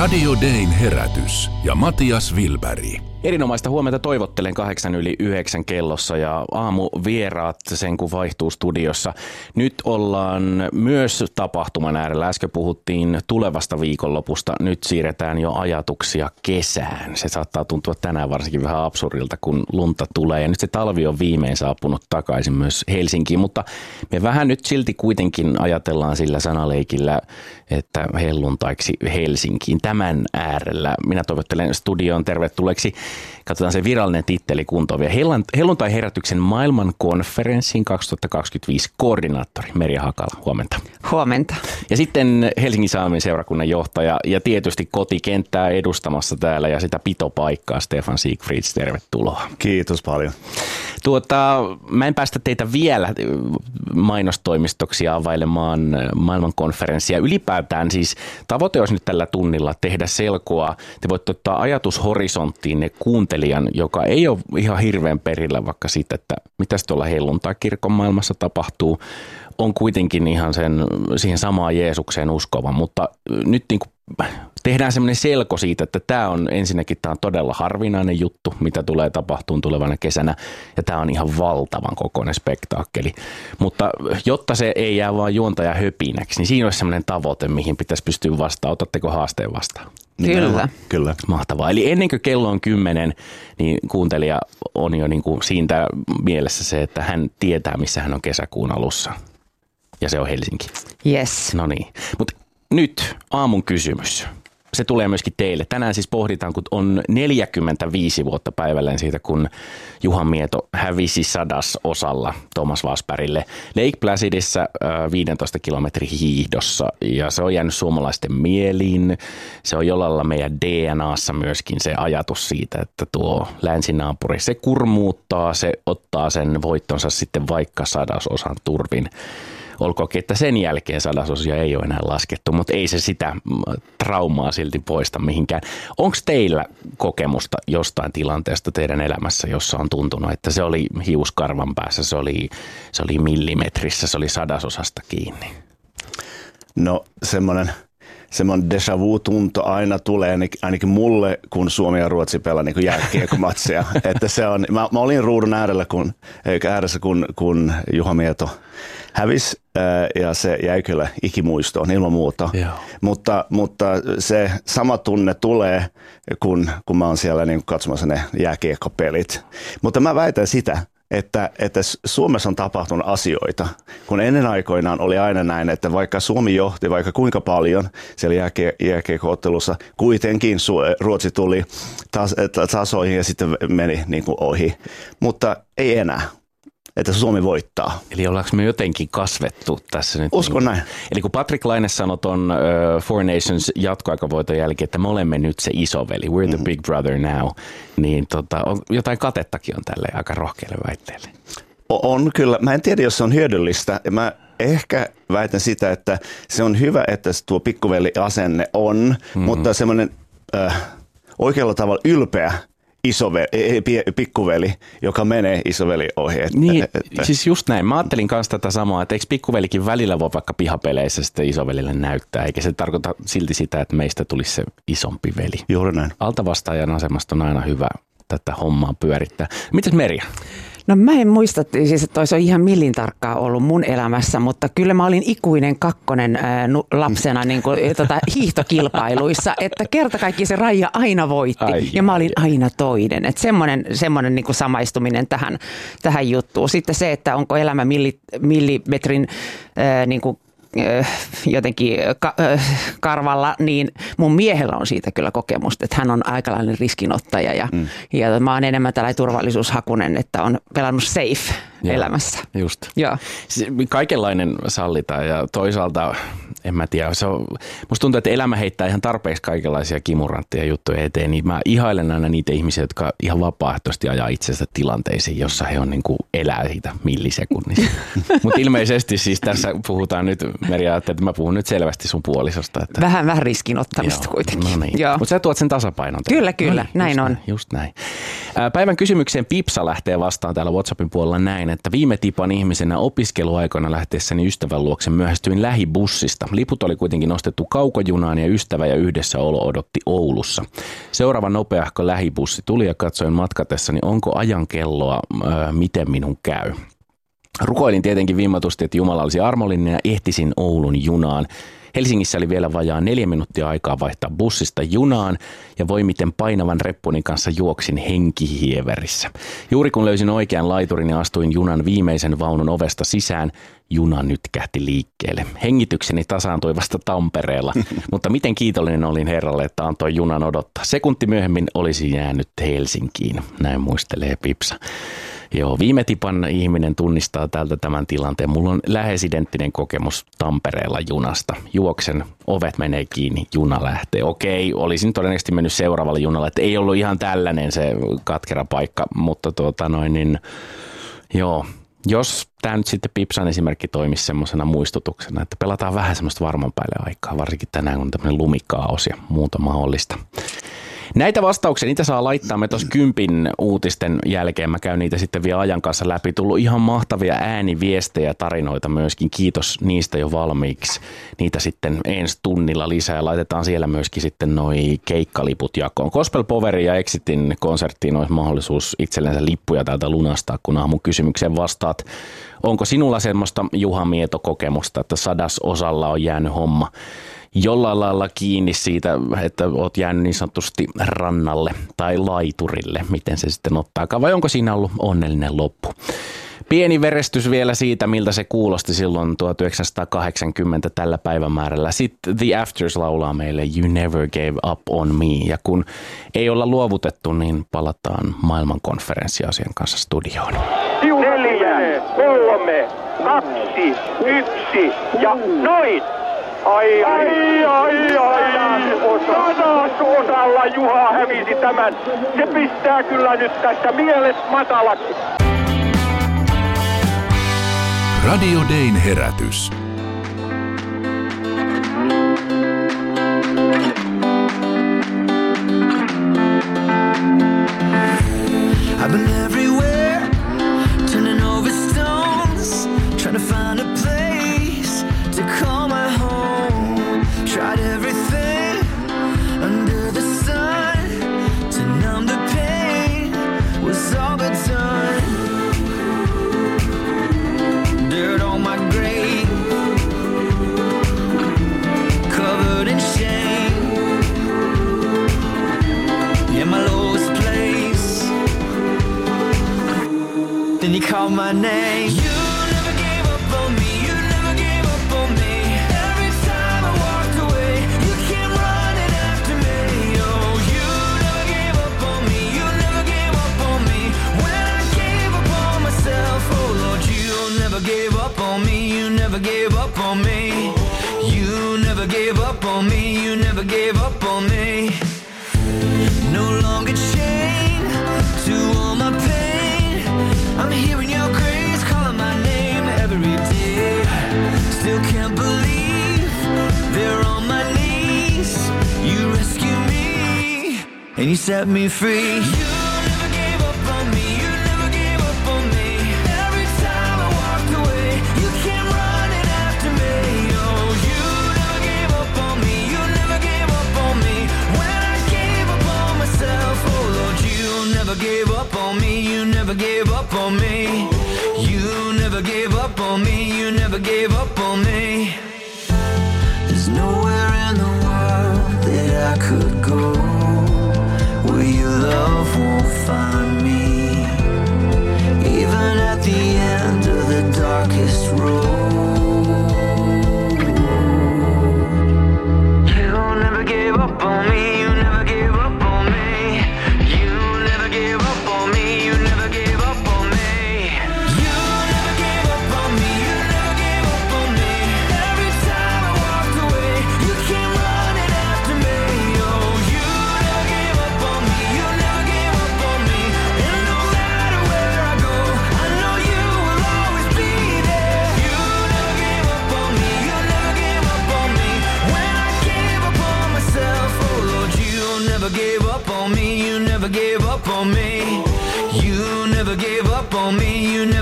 Radio Dayn herätys ja Matias Wilberg. Erinomaista huomenta toivottelen 8:09 kellossa ja aamuvieraat sen kun vaihtuu studiossa. Nyt ollaan myös tapahtuman äärellä. Äsken puhuttiin tulevasta viikonlopusta. Nyt siirretään jo ajatuksia kesään. Se saattaa tuntua tänään varsinkin vähän absurdilta, kun lunta tulee. Ja nyt se talvi on viimein saapunut takaisin myös Helsinkiin. Mutta me vähän nyt silti kuitenkin ajatellaan sillä sanaleikillä, että helluntaiksi Helsinkiin. Tämän äärellä minä toivottelen studioon tervetulleeksi. Katsotaan se virallinen titteli kuntoon vielä. Helluntai-herätyksen maailmankonferenssin 2025 koordinaattori Merja Hakala. Huomenta. Huomenta. Ja sitten Helsingin Sanomien seurakunnan johtaja ja tietysti kotikenttää edustamassa täällä ja sitä pitopaikkaa Stefan Siegfrieds. Tervetuloa. Kiitos paljon. Mä en päästä teitä vielä mainostoimistoksi availemaan maailmankonferenssia. Ylipäätään siis tavoite olisi nyt tällä tunnilla tehdä selkoa. Te voitte ottaa ajatushorisonttiin ne kuuntelijan, joka ei ole ihan hirveän perillä vaikka siitä, että mitä tuolla helluntai-kirkon maailmassa tapahtuu. On kuitenkin ihan siihen samaan Jeesukseen uskova, mutta nyt niin kuin tehdään semmoinen selko siitä, että tämä on todella harvinainen juttu, mitä tulee tapahtumaan tulevana kesänä, ja tämä on ihan valtavan kokoinen spektaakkeli. Mutta jotta se ei jää vaan juontaja höpinäksi, niin siinä olisi semmoinen tavoite, mihin pitäisi pystyä vastaan. Otatteko haasteen vastaan? Kyllä. Mahtavaa. Eli ennen kuin kello on 10, niin kuuntelija on jo niin kuin siitä mielessä se, että hän tietää, missä hän on kesäkuun alussa. Ja se on Helsinki. Yes. No niin. Mutta nyt aamun kysymys. Se tulee myöskin teille. Tänään siis pohditaan, kun on 45 vuotta päivälleen siitä, kun Juha Mieto hävisi 100-osalla Thomas Wassbergille Lake Placidissa 15 kilometrin hiihdossa. Ja se on jäänyt suomalaisten mieliin. Se on jollain lailla meidän DNAssa myöskin se ajatus siitä, että tuo länsinaapuri, se kurmuuttaa, se ottaa sen voittonsa sitten vaikka 100-osan turvin. Olkoonkin, että sen jälkeen 100-osia ei ole enää laskettu, mutta ei se sitä traumaa silti poista mihinkään. Onko teillä kokemusta jostain tilanteesta teidän elämässä, jossa on tuntunut, että se oli hiuskarvan päässä, se oli millimetrissä, se oli 100-osasta kiinni? No semmoinen déjà vu-tunto aina tulee ainakin mulle, kun Suomi ja Ruotsi pelaa niin jääkiekkomatseja. Että se on, mä olin ruudun ääressä, kun Juha Mieto hävisi ja se jäi kyllä ikimuistoon ilman muuta. Mutta se sama tunne tulee, kun mä oon siellä niin katsomassa ne jääkiekkopelit. Mutta mä väitän sitä, että Suomessa on tapahtunut asioita, kun ennen aikoinaan oli aina näin, että vaikka Suomi johti vaikka kuinka paljon siellä jääkiekko-ottelussa, kuitenkin Ruotsi tuli tasoihin ja sitten meni niin kuin ohi, mutta ei enää. Että Suomi voittaa. Eli ollaanko me jotenkin kasvettu tässä nyt? Uskon näin. Eli kun Patrick Laine sanoi ton Four Nations jatkoaikavoiton jälkeen, että me olemme nyt se isoveli, we're the big brother now, niin jotain katettakin on tälle aika rohkealle väitteelle. On kyllä. Mä en tiedä, jos se on hyödyllistä. Mä ehkä väitän sitä, että se on hyvä, että tuo pikkuveli-asenne on, mutta semmoinen oikealla tavalla ylpeä pikkuveli, joka menee isoveli ohi. Niin, siis just näin. Mä ajattelin kanssa tätä samaa, että eikö pikkuvelikin välillä voi vaikka pihapeleissä sitten isovelille näyttää, eikä se tarkoita silti sitä, että meistä tulisi se isompi veli. Juuri näin. Altavastaajan asemasta on aina hyvä tätä hommaa pyörittää. Mitäs Merja? No mä en muista siis, että olisi ihan millin tarkkaa ollut mun elämässä, mutta kyllä mä olin ikuinen kakkonen lapsena niin kuin, hiihtokilpailuissa, että kerta kaikki se Raija aina voitti ja mä olin aina toinen. Että semmoinen niin kuin samaistuminen tähän juttuun. Sitten se, että onko elämä millimetrin niin kuin jotenkin karvalla, niin mun miehellä on siitä kyllä kokemusta, että hän on aikalainen riskinottaja ja mä oon enemmän tällainen turvallisuushakunen, että on pelannut safe elämässä. Just. Joo. Kaikenlainen sallitaan ja toisaalta en mä tiedä, musta tuntuu, että elämä heittää ihan tarpeeksi kaikenlaisia kimurantteja juttuja eteen, niin mä ihailen aina niitä ihmisiä, jotka ihan vapaaehtoisesti ajaa itsensä tilanteisiin, jossa he on niin kuin elää siitä millisekunnista. Mutta ilmeisesti siis tässä puhutaan nyt, Merja, että mä puhun nyt selvästi sun puolisosta. Että vähän riskinottamista kuitenkin. No niin. Mutta sä tuot sen tasapainon. Kyllä, näin on. Just näin. Päivän kysymykseen Pipsa lähtee vastaan täällä WhatsAppin puolella näin, että viime tipan ihmisenä opiskeluaikoina lähteessäni ystävän luokse myöhästyin lähibussista. Liput oli kuitenkin nostettu kaukojunaan ja ystävä ja yhdessäolo odotti Oulussa. Seuraava nopeahko lähibussi tuli ja katsoin matkatessani, onko ajan kelloa, miten minun käy. Rukoilin tietenkin vimmatusti, että Jumala olisi armollinen ja ehtisin Oulun junaan. Helsingissä oli vielä vajaa 4 minuuttia aikaa vaihtaa bussista junaan ja voi miten painavan reppuni kanssa juoksin henkihieverissä. Juuri kun löysin oikean laiturin ja astuin junan viimeisen vaunun ovesta sisään, juna nytkähti liikkeelle. Hengitykseni tasaantui vasta Tampereella, mutta miten kiitollinen olin Herralle, että antoi junan odottaa. Sekunti myöhemmin olisi jäänyt Helsinkiin, näin muistelee Pipsa. Joo, viime tipan ihminen tunnistaa täältä tämän tilanteen. Mulla on lähes identtinen kokemus Tampereella junasta. Juoksen, ovet menee kiinni, juna lähtee. Okei, olisin todennäköisesti mennyt seuraavalle junalla, että ei ollut ihan tällainen se katkera paikka, mutta joo. Jos tämä nyt sitten Pipsan esimerkki toimisi semmoisena muistutuksena, että pelataan vähän semmoista varman päälle aikaa, varsinkin tänään kun on tämmöinen lumikaaos ja muuta mahdollista. Näitä vastauksia, niitä saa laittaa me tuossa 10 uutisten jälkeen. Mä käyn niitä sitten vielä ajan kanssa läpi. Tullut ihan mahtavia ääniviestejä ja tarinoita myöskin. Kiitos niistä jo valmiiksi. Niitä sitten ensi tunnilla lisää ja laitetaan siellä myöskin sitten noi keikkaliput jakoon. Gospel Powerin ja Exitin konserttiin olisi mahdollisuus itsellensä lippuja täältä lunastaa, kun aamun kysymykseen vastaat. Onko sinulla semmoista Juha Mieto-kokemusta, että 100% on jäänyt homma jollain lailla kiinni siitä, että oot jäänyt niin sanotusti rannalle tai laiturille, miten se sitten ottaakaan, vai onko siinä ollut onnellinen loppu? Pieni verestys vielä siitä, miltä se kuulosti silloin 1980 tällä päivämäärällä. Sitten The Afters laulaa meille You Never Gave Up On Me, ja kun ei olla luovutettu, niin palataan maailmankonferenssiasian kanssa studioon. 4, 3, 2, 1 ja noin! Ai. 100% Juha hävisi tämän. Se pistää kyllä nyt tästä mielet matalaksi. Radio Dayn herätys. I've been everywhere, turning over stones, trying to find a place to call my home. Tried everything under the sun to numb the pain. Was all but done. Dirt on my grave, covered in shame. Yeah, my lowest place. Then you called my name. You never gave up on me. You never gave up on me. Every time I walked away, you came running after me. Oh, you never gave up on me. You never gave up on me. When I gave up on myself, oh Lord, you never gave up on me. You never gave up on me. You never gave up on me. You never gave up on me. No longer chained to all my pain. I'm hearing your grace calling my name every day. Still can't believe they're on my knees. You rescue me and you set me free. You never gave up on me. You never gave up on me. Every time I walked away, you came running after me. Oh, you never gave up on me. You never gave up on me. When I gave up on myself, oh Lord, you never gave up on me. You never gave up on me. You never gave up on me. You never gave up on me. There's nowhere in the world that I could go where your love won't find me. Even at the end of the darkest road, you never gave up on me. You never gave up on me. You never gave up on me. You never gave up on me. You never gave up on me. You never gave up on me. Every time I walked away, you came running after me. Oh, you never gave up on me. You never gave up on me.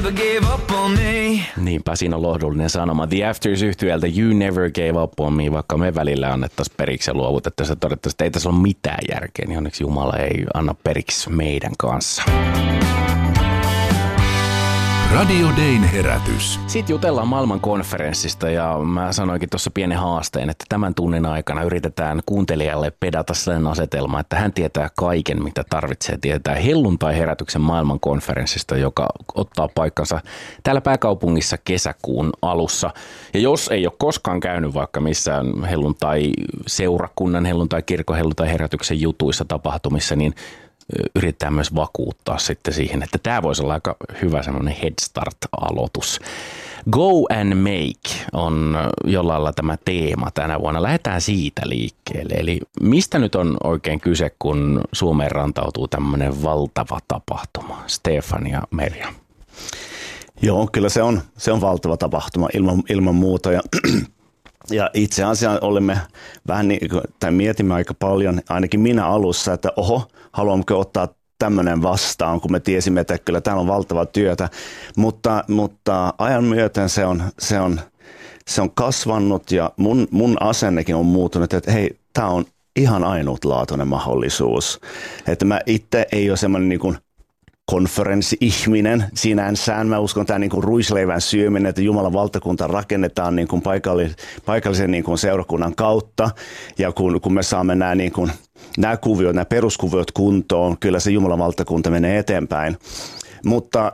never gave up on me. Niinpä siinä on lohdullinen sanoma. The Afters -yhtyöltä You Never Gave Up On Me, vaikka me välillä annettaisiin periksi ja luovutettaisiin ja todettaisiin, että ei tässä ole mitään järkeä, niin onneksi Jumala ei anna periksi meidän kanssa. Radio Dayn herätys. Sitten jutellaan maailmankonferenssista ja mä sanoinkin tuossa pienen haasteen, että tämän tunnin aikana yritetään kuuntelijalle pedata sen asetelma, että hän tietää kaiken, mitä tarvitsee tietää helluntai-herätyksen maailmankonferenssista, joka ottaa paikkansa täällä pääkaupungissa kesäkuun alussa. Ja jos ei ole koskaan käynyt vaikka missään helluntai-seurakunnan, helluntai-kirkon, helluntai-herätyksen jutuissa, tapahtumissa, niin yritetään myös vakuuttaa sitten siihen, että tämä voisi olla aika hyvä semmoinen head start-aloitus. Go and make on jollain lailla tämä teema tänä vuonna. Lähdetään siitä liikkeelle. Eli mistä nyt on oikein kyse, kun Suomeen rantautuu tämmöinen valtava tapahtuma? Stefan ja Merja. Joo, kyllä se on valtava tapahtuma ilman muuta. Ja itse asiassa olemme vähän tai mietimme aika paljon, ainakin minä alussa, että haluammeko ottaa tämmöinen vastaan, kun me tiesimme, että kyllä täällä on valtava työtä, mutta ajan myöten se on kasvanut ja mun asennekin on muuttunut, että hei, tämä on ihan ainutlaatuinen mahdollisuus. Että mä itse ei ole semmoinen niin kuin konferenssi-ihminen sinänsä. Mä uskon, että tämä niin kuin ruisleivän syöminen, että Jumalan valtakunta rakennetaan niin kuin paikallisen niin kuin seurakunnan kautta. Ja kun me saamme nämä kuviot, nämä peruskuviot kuntoon, kyllä se Jumalan valtakunta menee eteenpäin. Mutta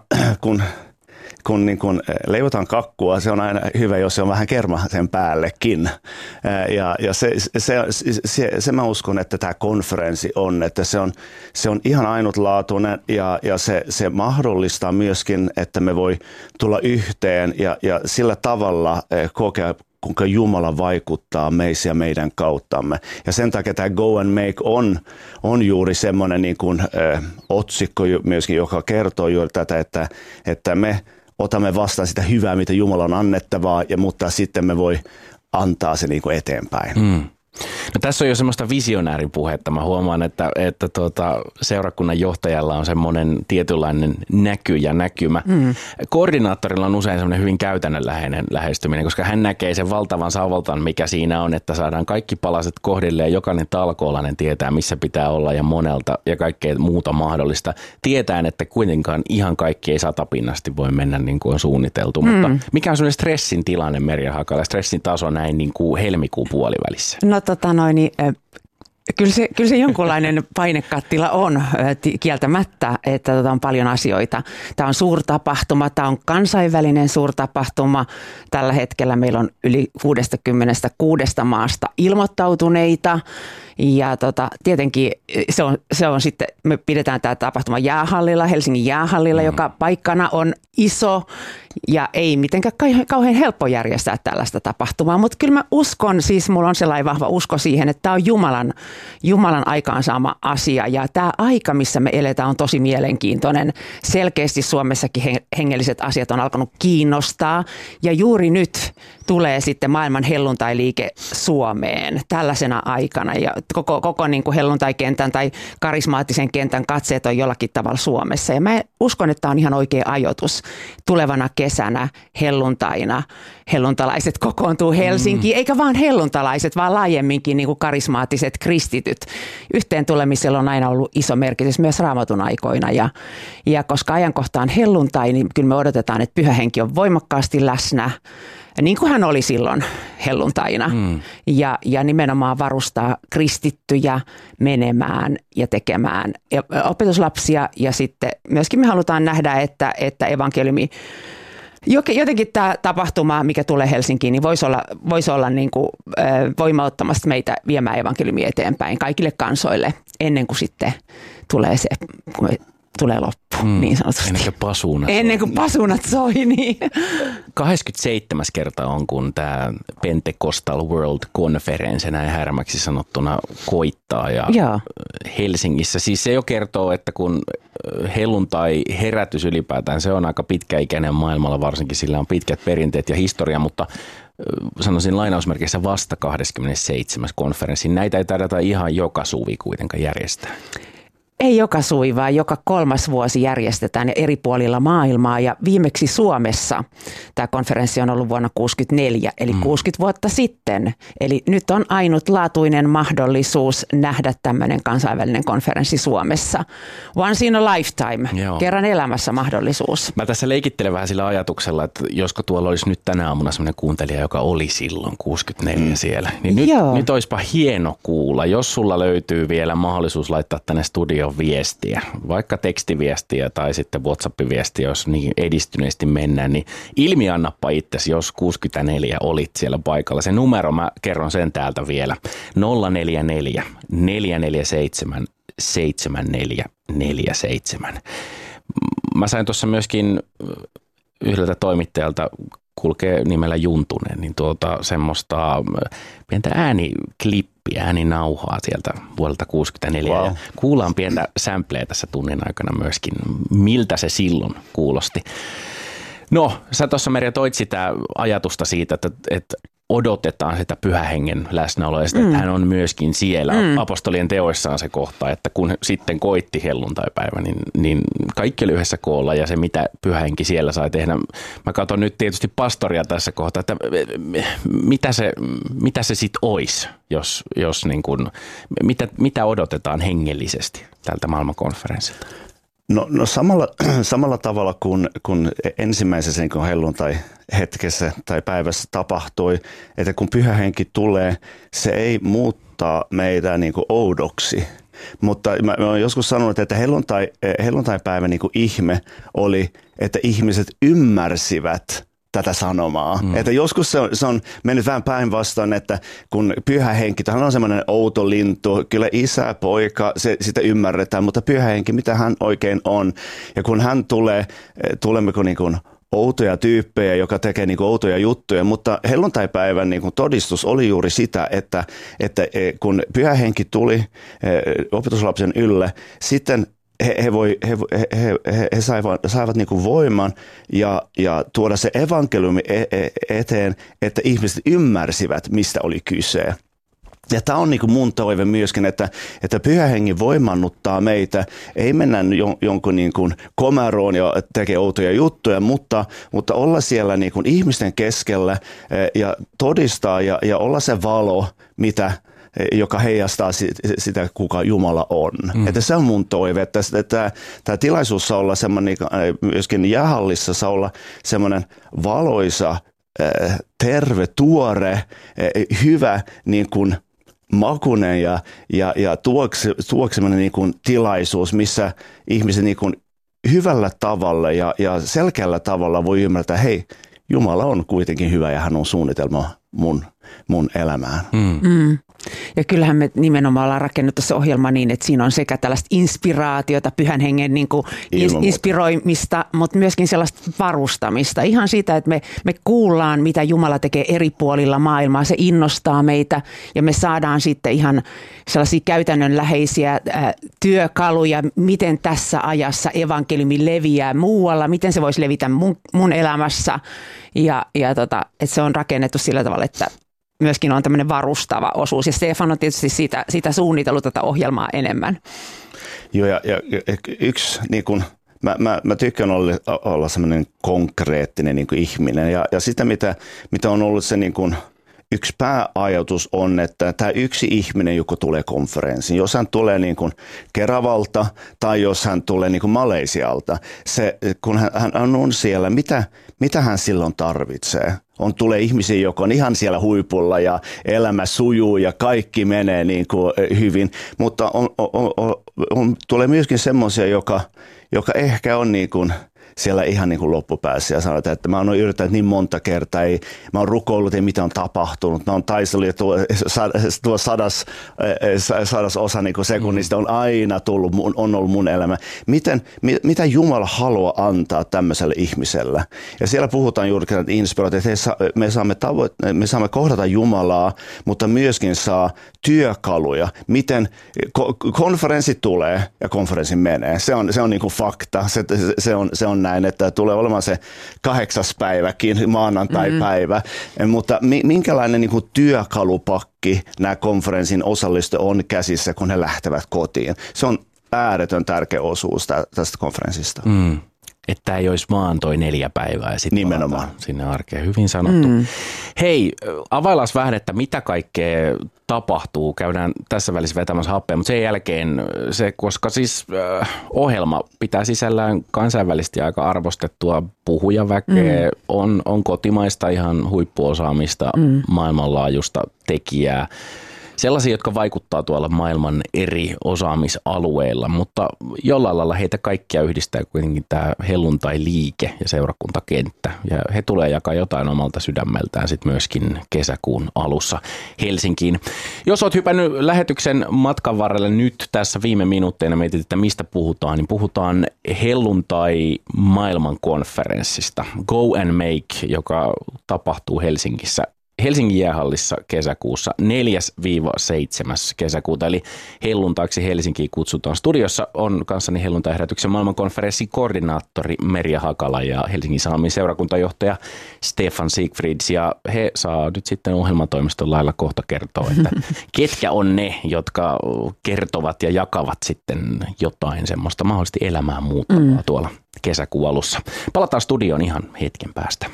kun niin kun leivotaan kakkua, se on aina hyvä, jos se on vähän kerma sen päällekin. Ja se mä uskon, että tämä konferenssi on, että se on ihan ainutlaatuinen ja se mahdollistaa myöskin, että me voi tulla yhteen ja sillä tavalla kokea, kuinka Jumala vaikuttaa meissä ja meidän kauttamme. Ja sen takia tämä Go and Make on juuri semmoinen niin kuin otsikko myöskin, joka kertoo juuri tätä, että me otamme vastaan sitä hyvää, mitä Jumala on annettavaa, mutta sitten me voi antaa se niin kuin eteenpäin. No, tässä on jo semmoista visionääripuhetta. Mä huomaan, että seurakunnan johtajalla on semmoinen tietynlainen näky ja näkymä. Koordinaattorilla on usein semmoinen hyvin käytännönläheinen lähestyminen, koska hän näkee sen valtavan sauvaltan, mikä siinä on, että saadaan kaikki palaset kohdille ja jokainen talkoolainen tietää, missä pitää olla ja monelta ja kaikkea muuta mahdollista. Tietään, että kuitenkaan ihan kaikki ei satapinnasti voi mennä niin kuin on suunniteltu, mutta mikä on semmoinen stressin tilanne, Merja Hakala, stressin taso näin niin kuin helmikuun puolivälissä? No Kyllä se jonkunlainen painekattila on kieltämättä, että on paljon asioita. Tämä on suurtapahtuma, tämä on kansainvälinen suurtapahtuma. Tällä hetkellä meillä on yli 66 maasta ilmoittautuneita. Ja tietenkin se on sitten, me pidetään tämä tapahtuma jäähallilla, Helsingin jäähallilla, joka paikkana on iso ja ei mitenkään kauhean helppo järjestää tällaista tapahtumaa. Mutta kyllä mä uskon, siis mulla on sellainen vahva usko siihen, että tämä on Jumalan aikaansaama asia. Ja tämä aika, missä me eletään, on tosi mielenkiintoinen. Selkeästi Suomessakin hengelliset asiat on alkanut kiinnostaa ja juuri nyt tulee sitten maailman helluntailiike Suomeen tällaisena aikana ja koko niin kuin helluntaikentän tai karismaattisen kentän katseet on jollakin tavalla Suomessa. Ja mä uskon, että tämä on ihan oikea ajoitus. Tulevana kesänä helluntaina helluntalaiset kokoontuu Helsinkiin, eikä vaan helluntalaiset, vaan laajemminkin niin kuin karismaattiset kristityt. Yhteen tulemisella on aina ollut iso merkitys myös Raamatun aikoina ja koska ajankohta on helluntai, niin kyllä me odotetaan, että Pyhä Henki on voimakkaasti läsnä. Niin kuin hän oli silloin helluntaina ja nimenomaan varustaa kristittyjä menemään ja tekemään opetuslapsia ja sitten myöskin me halutaan nähdä, että evankeliumi, jotenkin tämä tapahtuma, mikä tulee Helsinkiin, niin voisi olla niin kuin voimauttamassa meitä viemään evankeliumia eteenpäin kaikille kansoille ennen kuin sitten tulee se, kun tulee loppu, niin sanotusti. Ennen kuin pasunat soi, niin. 27. kerta on, kun tämä Pentecostal World Conference, näin härmäksi sanottuna, koittaa ja Helsingissä. Siis se jo kertoo, että kun helluntai-herätys ylipäätään, se on aika pitkäikäinen maailmalla, varsinkin sillä on pitkät perinteet ja historia, mutta sanoisin lainausmerkeissä vasta 27. konferenssi. Näitä ei taideta ihan joka suvi kuitenkaan järjestää. Ei joka suvi, vaan joka 3. vuosi järjestetään eri puolilla maailmaa ja viimeksi Suomessa tämä konferenssi on ollut vuonna 1964, eli 60 vuotta sitten. Eli nyt on ainutlaatuinen mahdollisuus nähdä tämmöinen kansainvälinen konferenssi Suomessa. Once in a lifetime, kerran elämässä mahdollisuus. Mä tässä leikittelen vähän sillä ajatuksella, että josko tuolla olisi nyt tänä aamuna semmoinen kuuntelija, joka oli silloin 64 siellä. Niin nyt olisipa hieno kuulla, jos sulla löytyy vielä mahdollisuus laittaa tänne studioon viestiä, vaikka tekstiviestiä tai sitten WhatsApp-viestiä, jos niin edistyneesti mennään, niin ilmiannappa itsesi, jos 64 olit siellä paikalla. Se numero, mä kerron sen täältä vielä, 044 447 7447. Mä sain tuossa myöskin yhdeltä toimittajalta, kulkee nimellä Juntunen, niin semmoista pientä ääninauhaa sieltä vuodelta 64. Wow. Ja kuullaan pientä sampleja tässä tunnin aikana myöskin, miltä se silloin kuulosti. No, sä tuossa Merja toit sitä ajatusta siitä, että odotetaan sitä Pyhän Hengen läsnäoloa ja sitä, että hän on myöskin siellä. Apostolien teoissaan se kohta, että kun sitten koitti helluntaipäivä, niin kaikki oli yhdessä koolla ja se, mitä Pyhä Henki siellä sai tehdä. Mä katson nyt tietysti pastoria tässä kohtaa, että mitä se sitten olisi, jos niin kuin, mitä odotetaan hengellisesti tältä maailmankonferenssilta? No samalla tavalla kuin ensimmäisessä niin helluntai-hetkessä tai päivässä tapahtui, että kun Pyhä Henki tulee, se ei muuttaa meitä niin kuin oudoksi. Mutta mä olen joskus sanonut, että helluntaipäivän niin kuin ihme oli, että ihmiset ymmärsivät tätä sanomaa. Että joskus se on mennyt vähän päinvastoin, että kun Pyhä Henki, hän on semmoinen outo lintu, kyllä isä, poika, sitä ymmärretään, mutta Pyhä Henki, mitä hän oikein on. Ja kun hän tulemmeko niin kuin outoja tyyppejä, joka tekee niin kuin outoja juttuja, mutta helluntaipäivän niin kuin todistus oli juuri sitä, että kun Pyhä Henki tuli opetuslapsen ylle, sitten he saivat niin kuin voiman ja tuoda se evankeliumi eteen, että ihmiset ymmärsivät, mistä oli kyse. Ja tämä on niin kuin mun toive myöskin, että Pyhä Henki voimannuttaa meitä, ei mennä jonkun niin kuin komeroon ja tekee outoja juttuja, mutta olla siellä niin kuin ihmisten keskellä ja todistaa ja olla se valo, joka heijastaa sitä, kuka Jumala on. Että se on mun toive, että tämä tilaisuus saa olla semmoinen, myöskin jäähallissa saa olla semmoinen valoisa, terve, tuore, hyvä niin kuin makuinen ja tuokseminen niin kuin tilaisuus, missä ihmiset niin kuin hyvällä tavalla ja selkeällä tavalla voi ymmärtää, hei, Jumala on kuitenkin hyvä ja hän on suunnitelma mun elämään. Ja kyllähän me nimenomaan ollaan rakennettu se ohjelma niin, että siinä on sekä tällaista inspiraatiota, Pyhän Hengen niin kuin inspiroimista, mutta myöskin sellaista varustamista. Ihan siitä, että me kuullaan, mitä Jumala tekee eri puolilla maailmaa. Se innostaa meitä ja me saadaan sitten ihan sellaisia käytännönläheisiä työkaluja, miten tässä ajassa evankeliumi leviää muualla, miten se voisi levitä mun elämässä. Että se on rakennettu sillä tavalla, että myöskin on tämmöinen varustava osuus. Ja Stefan on tietysti siitä suunnitellut tätä ohjelmaa enemmän. Joo, ja yksi, niin kuin, mä tykkään olla semmoinen konkreettinen niin kuin ihminen. Ja sitä, mitä on ollut se niin kuin, yksi pääajatus on, että tämä yksi ihminen, joka tulee konferenssiin, jos hän tulee niin kuin Keravalta tai jos hän tulee niin kuin Malesialta, kun hän on siellä, mitä hän silloin tarvitsee? Tulee ihmisiä, jotka on ihan siellä huipulla ja elämä sujuu ja kaikki menee niin kuin hyvin, mutta tulee myöskin semmoisia, joka ehkä on niin kuin siellä ihan niin kuin loppupäässä ja sanotaan, että mä oon yrittänyt niin monta kertaa, mä oon rukoillut, ei mitä on tapahtunut, mä oon taistellut ja tuo sadas osa niin kuin sekunnista on aina tullut, on ollut mun elämä. Mitä Jumala haluaa antaa tämmöiselle ihmiselle? Ja siellä puhutaan juuri inspiraatioita, että me saamme kohdata Jumalaa, mutta myöskin saa työkaluja, miten konferenssi tulee ja konferenssi menee. Se on niin kuin fakta, se on näin, että tulee olemaan se 8. päiväkin, maanantai-päivä, mutta minkälainen niin kuin työkalupakki nämä konferenssin osallistujat on käsissä, kun he lähtevät kotiin. ääretön tärkeä osuus tästä konferenssista. Että ei olisi vaan toi 4 päivää ja sitten nimenomaan sinne arkeen. Hyvin sanottu. Hei, availlaan vähän, että mitä kaikkea tapahtuu. Käydään tässä välissä vetämässä happea, mutta sen jälkeen koska siis ohjelma pitää sisällään kansainvälisesti aika arvostettua puhujaväkeä, on kotimaista ihan huippuosaamista, maailmanlaajuista tekijää. Sellaisia, jotka vaikuttaa tuolla maailman eri osaamisalueilla, mutta jollain lailla heitä kaikkia yhdistää kuitenkin tämä helluntai-liike ja seurakuntakenttä. Ja he tulee jakaa jotain omalta sydämeltään sitten myöskin kesäkuun alussa Helsinkiin. Jos olet hypännyt lähetyksen matkan varrelle nyt tässä viime minuutteina, mietit, että mistä puhutaan, niin puhutaan helluntai-maailmankonferenssista Go and Make, joka tapahtuu Helsingissä. Helsingin jäähallissa kesäkuussa 4-7. kesäkuuta, eli helluntaiksi Helsinkiin kutsutaan. Studiossa on kanssani helluntai-herätyksen maailmankonferenssin koordinaattori Merja Hakala ja Helsingin Sanomien seurakuntajohtaja Stefan Siegfrieds. Ja he saa nyt sitten ohjelmatoimiston lailla kohta kertoa, että ketkä on ne, jotka kertovat ja jakavat sitten jotain semmoista mahdollisesti elämää muuttavaa tuolla kesäkuun alussa. Palataan studioon ihan hetken päästä.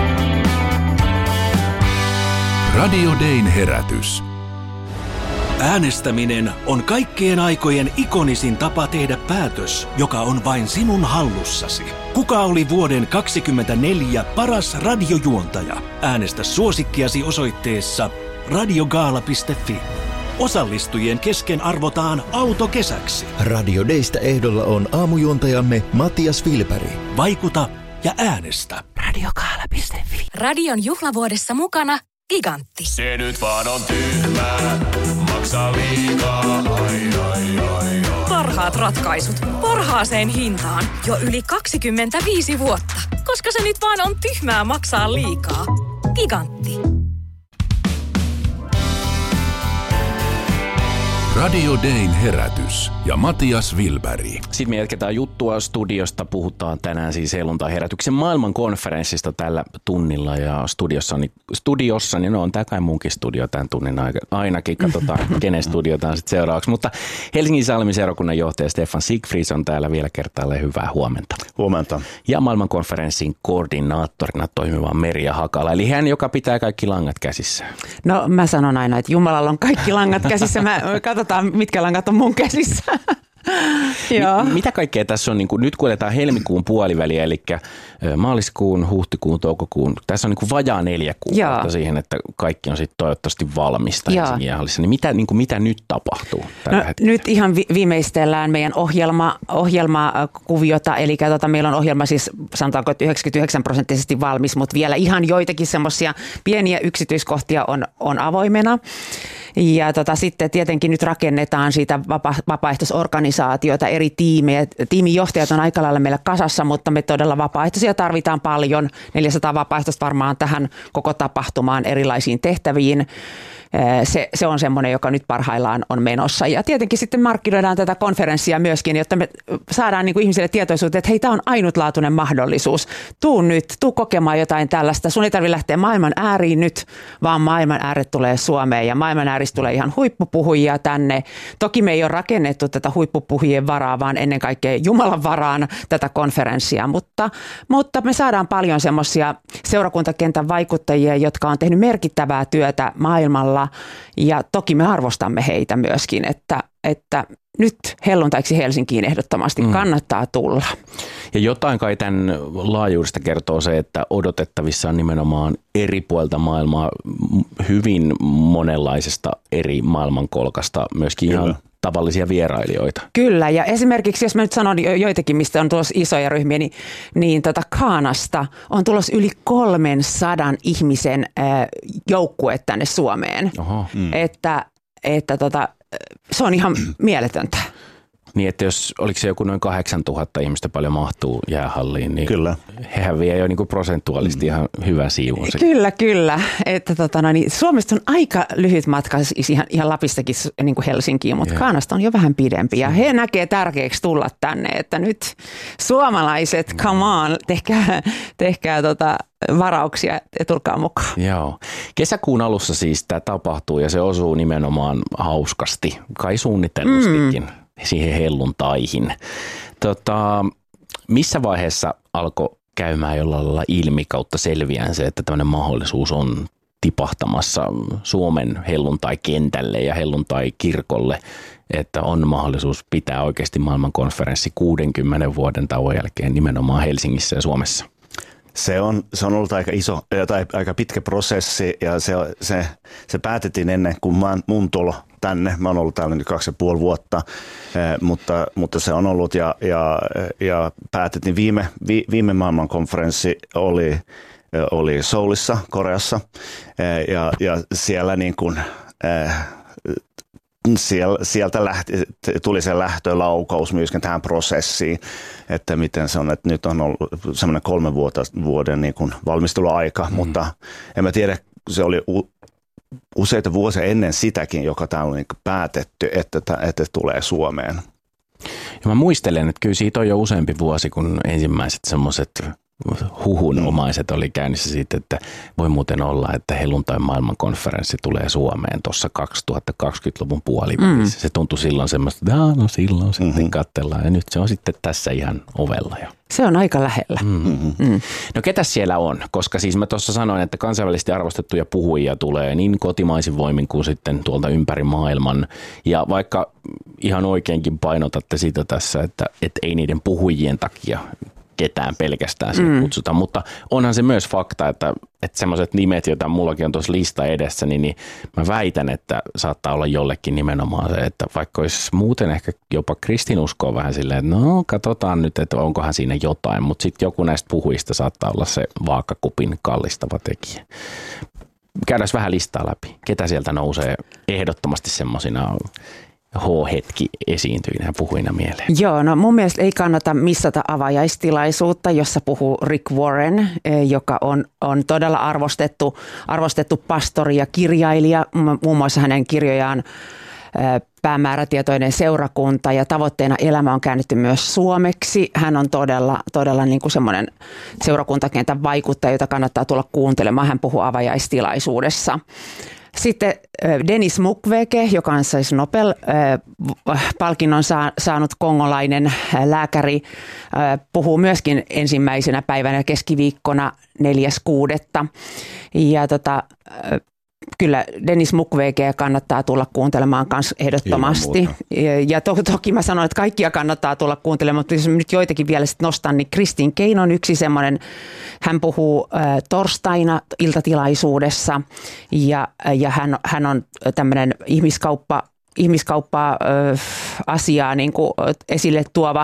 Radio Dayn herätys. Äänestäminen on kaikkien aikojen ikonisin tapa tehdä päätös, joka on vain sinun hallussasi. Kuka oli vuoden 2024 paras radiojuontaja? Äänestä suosikkiasi osoitteessa radiogaala.fi. Osallistujien kesken arvotaan auto kesäksi. Radio Daystä ehdolla on aamujuontajamme Matias Vilberg. Vaikuta ja äänestä. Radiogaala.fi. Radion juhlavuodessa mukana Gigantti. Se nyt vaan on tyhmää, maksaa liikaa, ai. Parhaat ratkaisut, parhaaseen hintaan. Jo yli 25 vuotta. Koska se nyt vaan on tyhmää maksaa liikaa. Gigantti. Radio Dayn herätys ja Matias Vilberg. Sitten me jatketaan juttua studiosta. Puhutaan tänään siis helluntai-herätyksen maailmankonferenssista tällä tunnilla. Ja studiossa, niin on tämä kai munkin studio tämän tunnin ainakin. Katsotaan, kenen studio tämä on sitten seuraavaksi. Mutta Helsingin Sanomien seurakunnan johtaja Stefan Siegfrieds on täällä vielä kertaalleen. Hyvää huomenta. Huomenta. Ja maailmankonferenssin koordinaattorina toimiva Merja Hakala. Eli hän, joka pitää kaikki langat käsissä. No mä sanon aina, että Jumalalla on kaikki langat käsissä. Katsotaan, mitkä langat on mun käsissä. Mitä kaikkea tässä on, niin kuin, nyt kun eletään helmikuun puoliväliä, eli maaliskuun, huhtikuun, toukokuun, tässä on niin kuin vajaa 4 kuukautta siihen, että kaikki on sitten toivottavasti valmista Helsingin jäähallissa. Niin mitä nyt tapahtuu tällä hetkellä? Nyt ihan viimeistellään meidän ohjelmakuviota, eli meillä on ohjelma siis sanotaanko 99% valmis, mutta vielä ihan joitakin semmoisia pieniä yksityiskohtia on avoimena. Ja sitten tietenkin nyt rakennetaan siitä vapaaehtoisorganisaatiota, eri tiimejä. Tiimijohtajat on aika lailla meillä kasassa, mutta me todella vapaaehtoisia tarvitaan paljon. 400 vapaaehtoista varmaan tähän koko tapahtumaan erilaisiin tehtäviin. Se on semmoinen, joka nyt parhaillaan on menossa. Ja tietenkin sitten markkinoidaan tätä konferenssia myöskin, jotta me saadaan niin kuin ihmisille tietoisuutta, että hei, tämä on ainutlaatuinen mahdollisuus. Tuu kokemaan jotain tällaista. Sun ei tarvitse lähteä maailman ääriin nyt, vaan maailman ääret tulee Suomeen ja maailman ääristä tulee ihan huippupuhujia tänne. Toki me ei ole rakennettu tätä huippupuhujien varaa, vaan ennen kaikkea Jumalan varaan tätä konferenssia. Mutta me saadaan paljon semmoisia seurakuntakentän vaikuttajia, jotka on tehnyt merkittävää työtä maailmalla. Ja toki me arvostamme heitä myöskin, että nyt helluntaiksi Helsinkiin ehdottomasti kannattaa tulla. Ja jotain kai tämän laajuudesta kertoo se, että odotettavissa on nimenomaan eri puolta maailmaa, hyvin monenlaisesta eri maailmankolkasta, myöskin ihan tavallisia vierailijoita. Kyllä, ja esimerkiksi jos mä nyt sanon joitakin, mistä on tulossa isoja ryhmiä, niin Ghanasta on tulossa yli 300 ihmisen joukkue tänne Suomeen. Että se on ihan mieletöntä. Niin, että jos oliko se joku noin 8000 ihmistä paljon mahtuu jäähalliin, niin kyllä. Hehän vie jo niin prosentuaalisesti ihan hyvä siivun. Kyllä. Että Suomesta on aika lyhyt matka, siis ihan Lapistakin niin kuin Helsinkiin, mutta Ghanasta on jo vähän pidempi. Ja he näkee tärkeäksi tulla tänne, että nyt suomalaiset, come on, tehkää varauksia ja tulkaa mukaan. Joo. Kesäkuun alussa siis tämä tapahtuu ja se osuu nimenomaan hauskasti, kai suunnitellustikin. siihen helluntaihin. Missä vaiheessa alkoi käymään jollain lailla ilmi kautta selviään se, että tämmöinen mahdollisuus on tipahtamassa Suomen helluntai-kentälle ja helluntai-kirkolle, että on mahdollisuus pitää oikeasti maailmankonferenssi 60 vuoden tauon jälkeen nimenomaan Helsingissä ja Suomessa? Se on ollut aika iso tai aika pitkä prosessi ja se päätettiin ennen kuin mun tulo tänne. Mä oon ollut täällä nyt 2,5 vuotta, mutta se on ollut ja päätettiin viime maailmankonferenssi oli Seoulissa, Koreassa ja siellä niin kuin sieltä tuli se lähtölaukaus myöskin tähän prosessiin, että miten se on, että nyt on ollut semmoinen 3 vuoden niin kuin valmisteluaika, mutta en mä tiedä, se oli useita vuosia ennen sitäkin, joka täällä on niin kuin päätetty, että tulee Suomeen. Ja mä muistelen, että kyllä siitä on jo useampi vuosi, kun ensimmäiset semmoiset huhunomaiset oli käynnissä siitä, että voi muuten olla, että helluntain maailmankonferenssi tulee Suomeen tuossa 2020-luvun puolivälissä. Se tuntui silloin semmoista, että no silloin sitten katsellaan ja nyt se on sitten tässä ihan ovella jo. Se on aika lähellä. No ketäs siellä on? Koska siis mä tuossa sanoin, että kansainvälisesti arvostettuja puhujia tulee niin kotimaisin voimin kuin sitten tuolta ympäri maailman. Ja vaikka ihan oikeinkin painotatte sitä tässä, että ei niiden puhujien takia ketään pelkästään sinne kutsuta, mutta onhan se myös fakta, että semmoiset nimet, joita mullakin on tuossa lista edessä, niin mä väitän, että saattaa olla jollekin nimenomaan se, että vaikka olisi muuten ehkä jopa kristinuskoa vähän silleen, että no katsotaan nyt, että onkohan siinä jotain, mutta sitten joku näistä puhujista saattaa olla se vaakakupin kallistava tekijä. Käydään vähän listaa läpi. Ketä sieltä nousee ehdottomasti semmoisina H-hetki esiintyinä ja puhuina mieleen? Joo, no mun mielestä ei kannata missata avajaistilaisuutta, jossa puhuu Rick Warren, joka on todella arvostettu pastori ja kirjailija. Muun muassa hänen kirjojaan Päämäärätietoinen seurakunta ja Tavoitteena elämä on käännetty myös suomeksi. Hän on todella niin kuin semmoinen seurakuntakentän vaikuttaja, jota kannattaa tulla kuuntelemaan. Hän puhuu avajaistilaisuudessa. Sitten Denis Mukwege, joka on siis Nobel-palkinnon saanut kongolainen lääkäri, puhuu myöskin ensimmäisenä päivänä keskiviikkona 4.6. Ja kyllä Denis Mukwegea kannattaa tulla kuuntelemaan myös ehdottomasti. Ja toki mä sanoin, että kaikkia kannattaa tulla kuuntelemaan, mutta jos nyt joitakin vielä sitten nostan, niin Christine Kane on yksi semmoinen, hän puhuu torstaina iltatilaisuudessa ja hän on tämmöinen ihmiskauppa-asiaa niin kuin esille tuova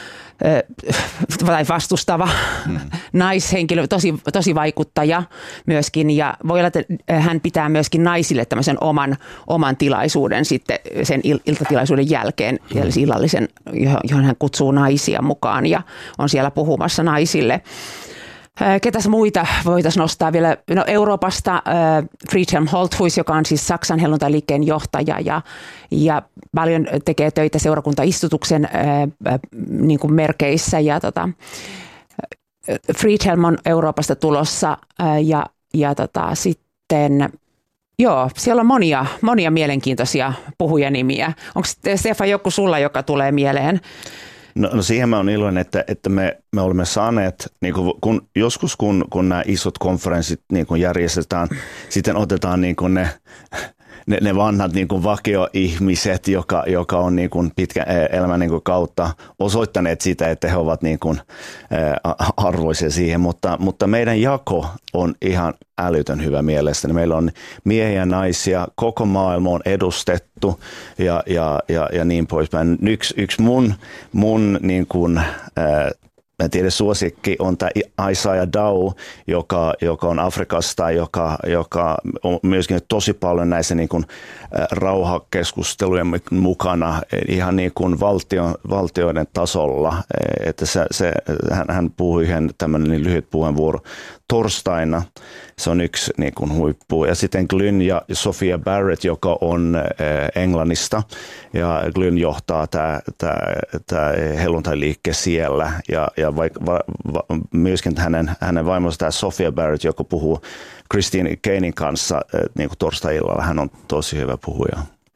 tai vastustava naishenkilö, tosi vaikuttaja myöskin, ja voi olla, että hän pitää myöskin naisille tämmöisen oman tilaisuuden sitten sen iltatilaisuuden jälkeen, illallisen, johon hän kutsuu naisia mukaan ja on siellä puhumassa naisille. Ketäs muita voitaisiin nostaa vielä? No Euroopasta Friedhelm Holthuis, joka on siis Saksan helluntailiikkeen johtaja ja paljon tekee töitä seurakuntaistutuksen niin kuin merkeissä. Ja Friedhelm on Euroopasta tulossa ja sitten joo, siellä on monia mielenkiintoisia puhujanimiä. Onko Stefan joku sulla, joka tulee mieleen? No siihen mä oon iloinen, että me olemme saaneet, niin joskus kun nämä isot konferenssit niin järjestetään, sitten otetaan niin ne vanhat niin vakioihmiset, joka on niin pitkän elämän niin kautta osoittaneet sitä, että he ovat niin arvoisia siihen, mutta meidän jako on ihan älytön hyvä mielestäni. Meillä on miehiä ja naisia, koko maailma on edustettu ja niin poispäin. Yksi mun niin kuin, mä tiedän, suosikki on tämä Isaiah Dau, joka on Afrikasta, joka on myöskin tosi paljon näissä niin kuin rauhakeskustelujen mukana ihan niin kuin valtioiden tasolla. Että hän puhui ihan tämmöinen niin lyhyt puheenvuoro torstaina. Se on yksi niin kuin huippu. Ja sitten Glyn ja Sophia Barrett, joka on Englannista. Ja Glyn johtaa tämä helluntailiikke siellä. Ja myöskin hänen vaimonsa tämä Sophia Barrett, joka puhuu Christine Kanein kanssa niin kuin torstai-illalla. Hän on tosi hyvä puhuja.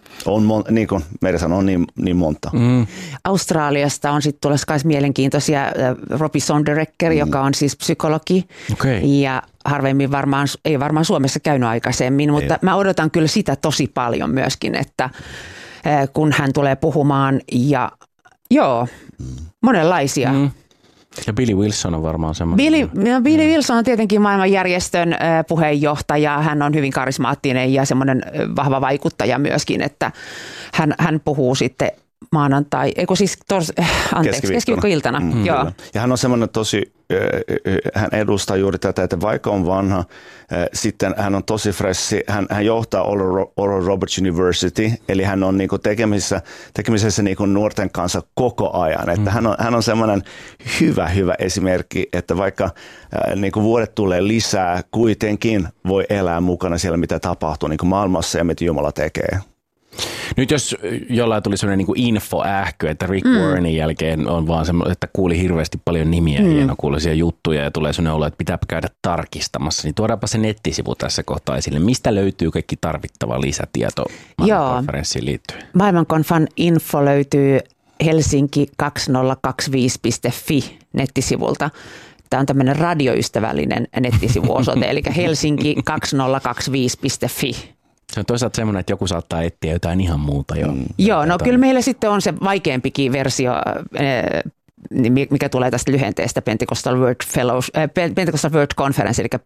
Niin kuin Meri sanoi, on niin monta. Australiasta on sitten tulossa myös mielenkiintoisia Robbie Sonderecker, joka on siis psykologi. Okay. Ja harvemmin ei varmaan Suomessa käynyt aikaisemmin, mutta mä odotan kyllä sitä tosi paljon myöskin, että kun hän tulee puhumaan ja monenlaisia. Ja Billy Wilson on varmaan semmoinen. Billy Wilson on tietenkin maailmanjärjestön puheenjohtaja. Hän on hyvin karismaattinen ja semmoinen vahva vaikuttaja myöskin, että hän puhuu sitten keskiviikkoiltana. Joo. Ja hän on semmoinen hän edustaa juuri tätä, että vaikka on vanha, sitten hän on tosi freshi, hän johtaa Oral Roberts University, eli hän on niinku tekemisessä niinku nuorten kanssa koko ajan. Että hän on semmoinen hyvä esimerkki, että vaikka niinku vuodet tulee lisää, kuitenkin voi elää mukana siellä, mitä tapahtuu niinku maailmassa ja mitä Jumala tekee. Nyt jos jollain tuli sellainen niin infoähkö, että Rick Warrenin jälkeen on vaan semmoinen, että kuuli hirveästi paljon nimiä ja hienokuuluisia juttuja ja tulee sellainen olo, että pitää käydä tarkistamassa, niin tuodaanpa se nettisivu tässä kohtaa esille. Mistä löytyy kaikki tarvittava lisätieto maailmankonferenssiin liittyen? Maailmankonfan info löytyy helsinki2025.fi nettisivulta. Tämä on tämmöinen radioystävällinen nettisivuosoite, eli helsinki2025.fi. Se on toisaalta semmoinen, että joku saattaa etsiä jotain ihan muuta jo. Joo, no kyllä meillä sitten on se vaikeampikin versio, mikä tulee tästä lyhenteestä Pentecostal World Conference, eli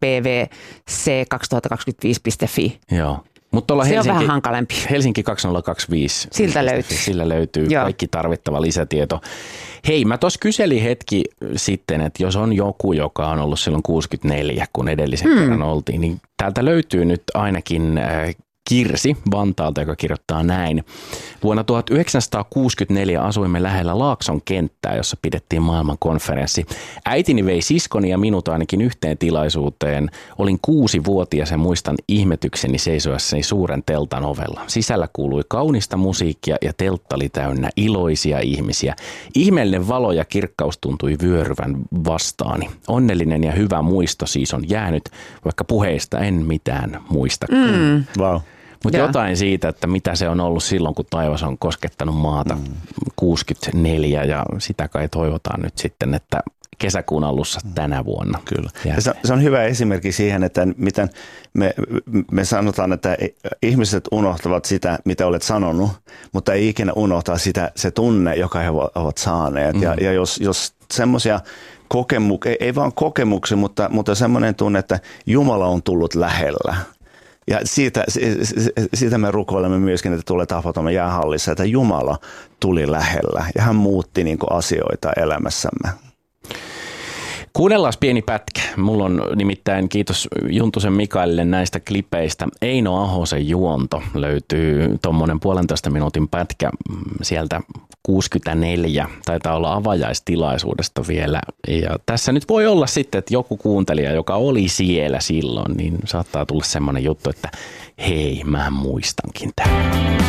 pvc2025.fi. Joo. Mutta se on vähän hankalempi. Helsinki 2025. Sillä löytyy kaikki tarvittava lisätieto. Hei, mä tuossa kyselin hetki sitten, että jos on joku, joka on ollut silloin 64, kun edellisen kerran oltiin, niin täältä löytyy nyt ainakin Kirsi Vantaalta, joka kirjoittaa näin. Vuonna 1964 asuimme lähellä Laakson kenttää, jossa pidettiin maailmankonferenssi. Äitini vei siskoni ja minut ainakin yhteen tilaisuuteen. Olin 6-vuotias ja muistan ihmetykseni seisoessani suuren teltan ovella. Sisällä kuului kaunista musiikkia ja teltta oli täynnä iloisia ihmisiä. Ihmeellinen valo ja kirkkaus tuntui vyöryvän vastaani. Onnellinen ja hyvä muisto siis on jäänyt, vaikka puheista en mitään muistakaan. Wow. Mutta jotain siitä, että mitä se on ollut silloin, kun taivas on koskettanut maata 64 ja sitä kai toivotaan nyt sitten, että kesäkuun alussa tänä vuonna. Kyllä. Se on hyvä esimerkki siihen, että miten me sanotaan, että ihmiset unohtavat sitä, mitä olet sanonut, mutta ei ikinä unohtaa se tunne, joka he ovat saaneet. Ja jos semmoisia kokemuksia, ei vaan kokemuksia, mutta semmoinen tunne, että Jumala on tullut lähellä. Ja siitä me rukoilemme myöskin, että tulee tapahtuma jäähallissa, että Jumala tuli lähellä ja hän muutti niin kuin asioita elämässämme. Kuunnellaan pieni pätkä. Mulla on nimittäin, kiitos Juntusen Mikaelille näistä klipeistä. Eino Ahosen juonto löytyy tuommoinen 1,5 minuutin pätkä sieltä 64. Taitaa olla avajaistilaisuudesta vielä. Ja tässä nyt voi olla sitten, että joku kuuntelija, joka oli siellä silloin, niin saattaa tulla semmoinen juttu, että hei, mä muistankin tämän.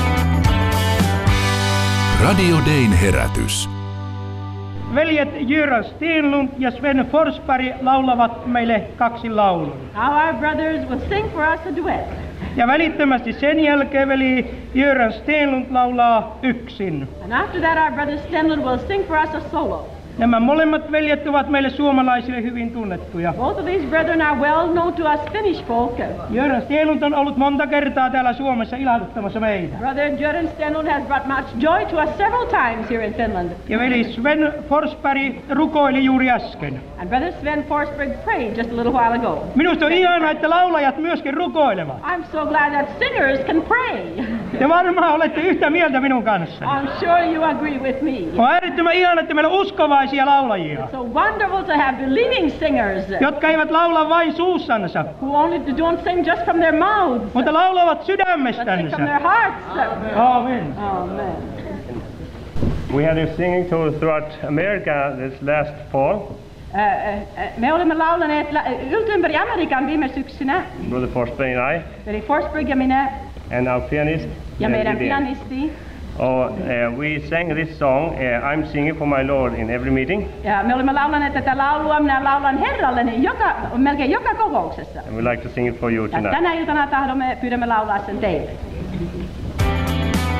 Radio Dayn herätys. Veljet Göran Stenlund ja Sven Forsberg laulavat meille 2 laulua. Now our brothers will sing for us a duet. Ja välittömästi sen jälkeen veli Göran Stenlund laulaa yksin. And after that our brother Stenlund will sing for us a solo. Nämä molemmat veljet ovat meille suomalaisille hyvin tunnettuja. Both of these brethren are well known to us Finnish folk. Göran Stenlund on ollut monta kertaa täällä Suomessa ilahduttamassa meitä. Brother Göran Stenlund has brought much joy to us several times here in Finland. Ja veli Sven Forsberg rukoili juuri äsken. And brother Sven Forsberg prayed just a little while ago. Minusta on ihanaa, että laulajat myöskin rukoilevat. I'm so glad that singers can pray. Te varmaan olette yhtä mieltä minun kanssani. I'm sure you agree with me. On äärettömän ihanaa, että meillä on uskovaisia laulajia. It's so wonderful to have believing singers. Jotka eivät laula vain suussansa. Who only don't sing just from their mouths. Mutta laulavat But sydämestänsä. sing from their hearts. Amen. Amen. We had a singing tour throughout America this last fall. Me olemme laulaneet ympäri Amerikan viime syksynä. Brother Forsberg and I. Veli Forsberg ja minä. And our pianist. Ja meidän pianisti. We sang this song, I'm singing for my Lord in every meeting. Ja me olemme laulaneet tätä laulua, minä laulan Herralleni melkein joka kokouksessa. And we'd like to sing it for you Ja tonight. tänä iltana pyydämme laulaa sen teille.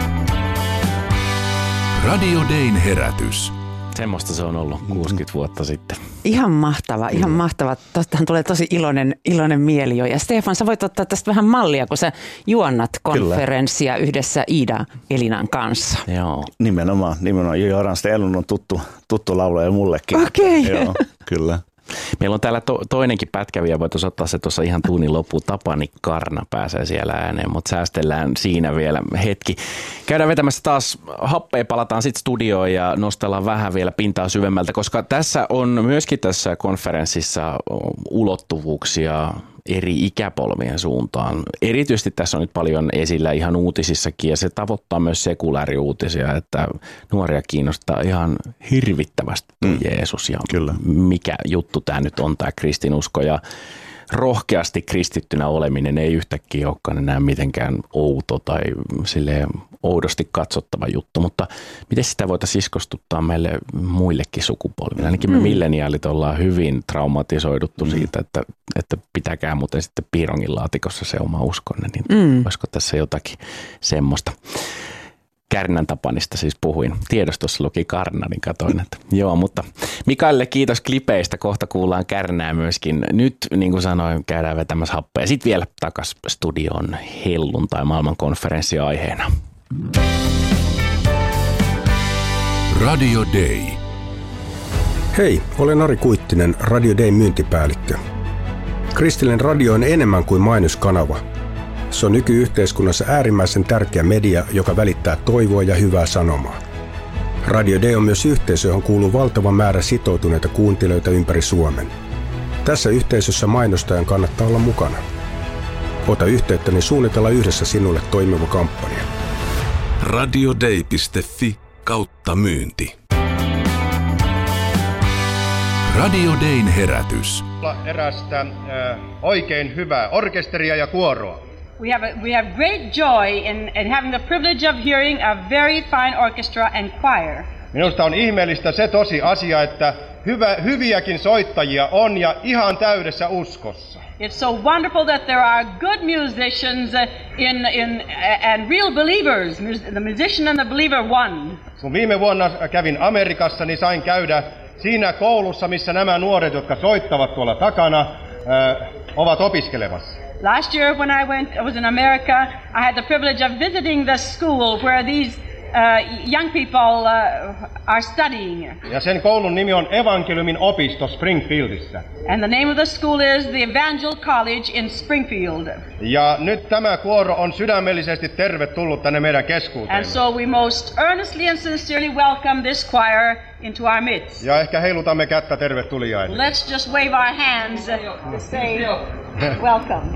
Radio Dayn herätys. Semmoista se on ollut 60 vuotta sitten. Ihan mahtava, ihan mahtava. Tostahan tulee tosi iloinen mieli jo. Ja Stefan, sä voit ottaa tästä vähän mallia, kun sä juonnat konferenssia yhdessä Iida Elinan kanssa. Joo. Nimenomaan. Joran Stelun on tuttu laulaja mullekin. Okei. Joo, kyllä. Meillä on täällä toinenkin pätkä vielä, voitaisiin ottaa se tuossa ihan tunnin loppuun. Tapani Karna pääsee siellä ääneen, mutta säästellään siinä vielä hetki. Käydään vetämässä taas happea, palataan sitten studioon ja nostellaan vähän vielä pintaa syvemmältä, koska tässä on myöskin tässä konferenssissa ulottuvuuksia eri ikäpolvien suuntaan. Erityisesti tässä on nyt paljon esillä ihan uutisissakin ja se tavoittaa myös sekulaariuutisia, että nuoria kiinnostaa ihan hirvittävästi Jeesus ja kyllä. Mikä juttu tämä nyt on tämä kristinusko ja rohkeasti kristittynä oleminen ei yhtäkkiä olekaan enää mitenkään outo tai silleen oudosti katsottava juttu, mutta miten sitä voitaisiin iskostuttaa meille muillekin sukupolville? Ainakin me milleniaalit ollaan hyvin traumatisoiduttu siitä, että pitäkää muuten sitten piirongin laatikossa se oma uskonne, niin olisiko tässä jotakin semmoista? Kärnän Tapanista siis puhuin. Tiedostossa luki Karna, niin katsoin, että joo, mutta Mikaelille kiitos klipeistä. Kohta kuullaan Kärnää myöskin. Nyt, niin kuin sanoin, käydään vetämässä happea. Sitten vielä takas studion helluntai maailmankonferenssi aiheena. Radio Day. Hei, olen Ari Kuittinen, Radio Dayn myyntipäällikkö. Kristillinen radio on enemmän kuin mainoskanava. Se on nykyyhteiskunnassa äärimmäisen tärkeä media, joka välittää toivoa ja hyvää sanomaa. Radio Day on myös yhteisö, johon kuuluu valtava määrä sitoutuneita kuuntelijoita ympäri Suomen. Tässä yhteisössä mainostajan kannattaa olla mukana. Ota yhteyttä, niin suunnitella yhdessä sinulle toimiva kampanja. radioday.fi/myynti. Radio Dayn herätys. Erästä oikein hyvää orkesteria ja kuoroa. We have great joy in having the privilege of hearing a very fine orchestra and choir. Minusta on ihmeellistä se tosiasia, että hyviäkin soittajia on ja ihan täydessä uskossa. It's so wonderful that there are good musicians and real believers. The musician and the believer one. Kun viime vuonna kävin Amerikassa, niin sain käydä siinä koulussa, missä nämä nuoret, jotka soittavat tuolla takana, ovat opiskelemassa. Last year when I was in America, I had the privilege of visiting the school where these young people are studying. Ja sen koulun nimi on Evankeliumin opisto Springfieldissä. And the name of the school is the Evangel College in Springfield. Ja nyt tämä kuoro on sydämellisesti tervetullut tänne meidän keskuuteen. And so we most earnestly and sincerely welcome this choir into our midst. Ja ehkä heilutamme kättä tervetulijaille. Let's just wave our hands to say welcome.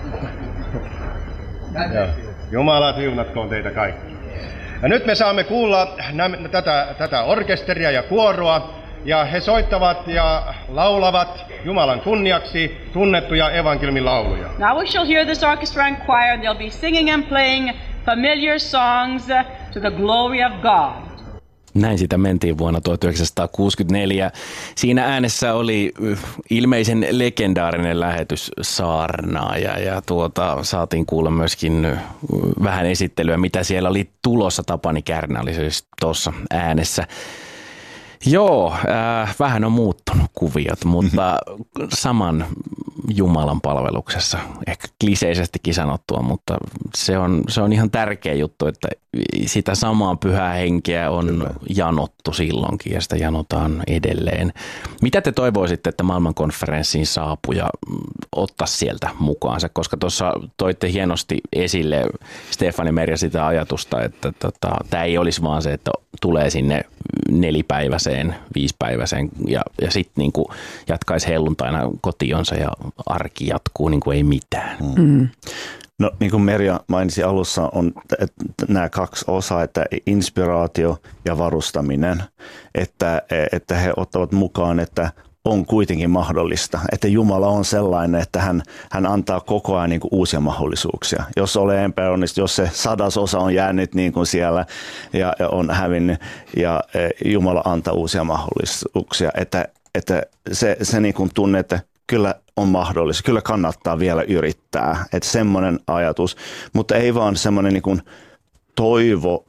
Jumala siunatkoon teitä kaikki. Ja nyt me saamme kuulla tätä orkesteria ja kuoroa, ja he soittavat ja laulavat Jumalan kunniaksi tunnettuja evankeliumin lauluja. Now we shall hear this orchestra and choir. They'll be singing and playing familiar songs to the glory of God. Näin sitä mentiin vuonna 1964. Siinä äänessä oli ilmeisen legendaarinen lähetyssaarnaaja ja saatiin kuulla myöskin vähän esittelyä, mitä siellä oli tulossa. Tapani Kärnä oli siis tuossa äänessä. Joo, vähän on muuttunut kuviot, mutta saman Jumalan palveluksessa, ehkä kliseisestikin sanottua, mutta se on ihan tärkeä juttu, että sitä samaa pyhää henkeä on janottu silloinkin ja sitä janotaan edelleen. Mitä te toivoisitte, että maailmankonferenssiin saapuu ja ottaa sieltä mukaansa, koska tuossa toitte hienosti esille Stefan ja Merja sitä ajatusta, että tämä ei olisi vaan se, että tulee sinne 4-päiväiseen, 5-päiväiseen ja sitten niinku jatkaisi helluntaina kotionsa ja arki jatkuu niin kuin ei mitään. No niin kuin Merja mainitsi alussa, on nämä kaksi osaa, että inspiraatio ja varustaminen, että he ottavat mukaan, että on kuitenkin mahdollista, että Jumala on sellainen, että hän antaa koko ajan niin kuin uusia mahdollisuuksia. Jos ole epäonnistunut, jos se 100% on jäänyt niin kuin siellä ja on hävinnyt ja Jumala antaa uusia mahdollisuuksia, että se niin kuin tunne, että kyllä on mahdollista, kyllä kannattaa vielä yrittää, että semmoinen ajatus, mutta ei vaan semmoinen niin kuin toivo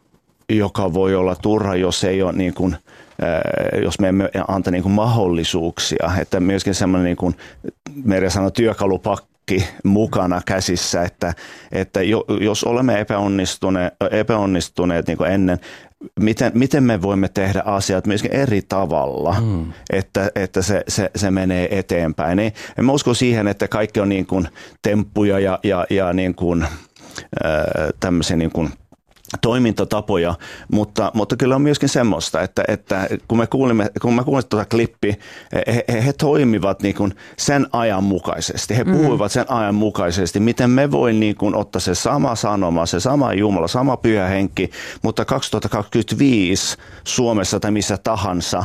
joka voi olla turha, jos ei ole niin kuin, jos me emme anta niin kuin mahdollisuuksia, että myöskin semmoinen niin kuin meidän sanoo työkalupakki mukana käsissä, että jos olemme epäonnistuneet niin kuin ennen, miten me voimme tehdä asiat myöskin eri tavalla, että se menee eteenpäin. En mä usko siihen, että kaikki on niin kuin temppuja ja niin kuin, tämmöisiä niin kuin toimintatapoja, mutta kyllä on myöskin semmoista, että kun mä kuulin tuota klippiä, he toimivat niin kuin sen ajan mukaisesti. He puhuivat sen ajan mukaisesti, miten me voi niin kuin ottaa se sama sanoma, se sama Jumala, sama pyhä henki, mutta 2025 Suomessa tai missä tahansa